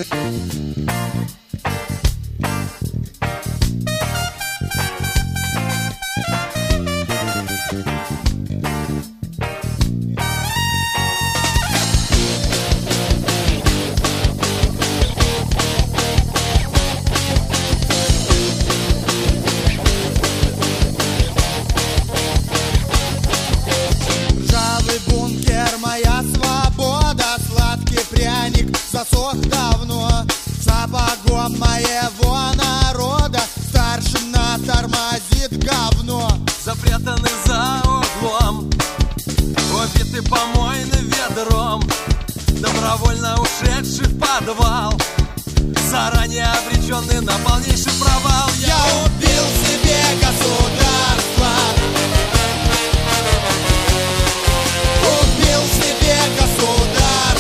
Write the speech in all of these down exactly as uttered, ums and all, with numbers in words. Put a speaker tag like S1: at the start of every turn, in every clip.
S1: Засох давно сапогом моего народа. Старшина тормозит говно.
S2: Запрятаны за углом, убиты помойным ведром, добровольно ушедший в подвал, заранее обреченный на полнейший провал.
S1: Я убил себе государство, убил себе государство.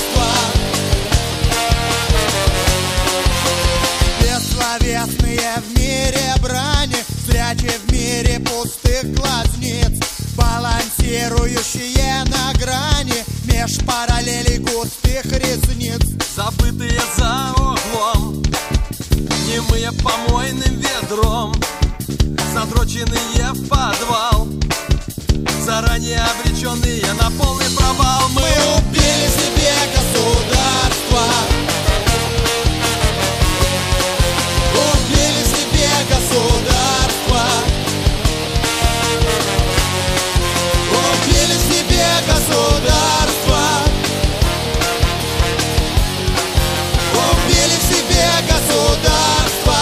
S1: Бессловесные в мире брани, зрячие в мире пустых глазниц, балансирующие на грани меж параллелей густых ресниц.
S2: Забытые за углом, немые помойным ведром, задроченные в подвал, заранее обреченные на полный провал.
S1: Мы убили себе государство, убили себе государство, убили себе государство, убили себе государство.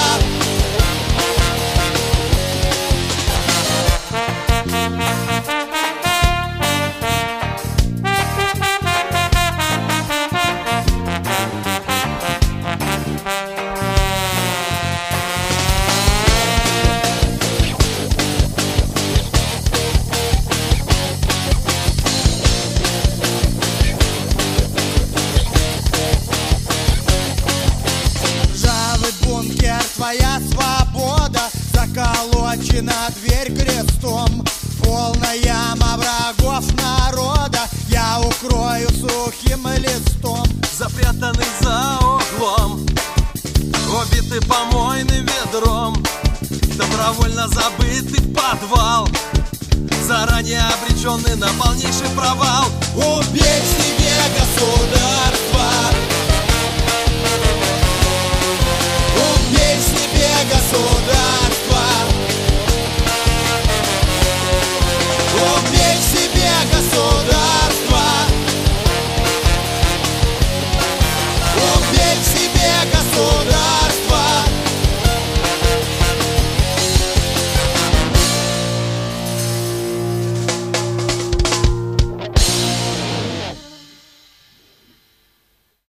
S1: Твоя свобода заколочена дверь крестом, полная яма врагов народа я укрою сухим листом.
S2: Запрятанный за углом, убитый помойным ведром, добровольно забытый подвал, заранее обреченный на полнейший провал.
S1: Убей себе государство,